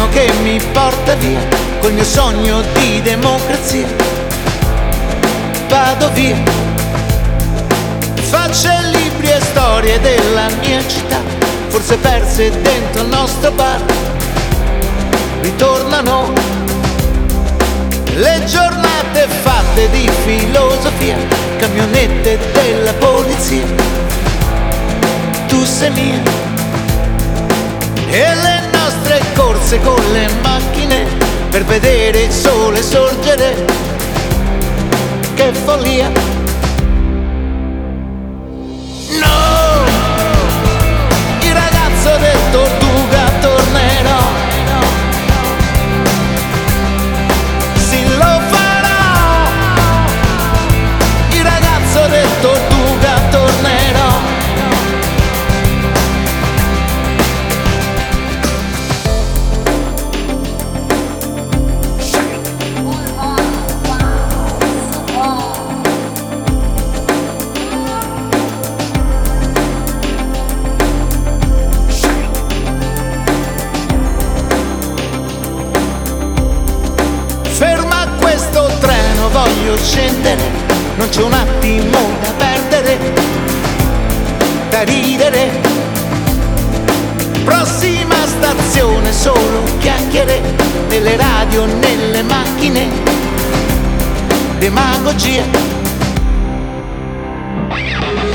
che mi porta via col mio sogno di democrazia. Vado via, facce libri e storie della mia città, forse perse dentro il nostro bar. Ritornano le giornate fatte di filosofia, camionette della polizia. Tu sei mia e le nostre corse con le macchine per vedere il sole sorgere. Che follia! No, il ragazzo del Tortuga tornerò. Sì, lo farò. Il ragazzo del Tortuga tornerò. Ferma questo treno, voglio scendere, non c'è un attimo da perdere, da ridere. Prossima stazione, solo chiacchiere, nelle radio, nelle macchine, demagogia.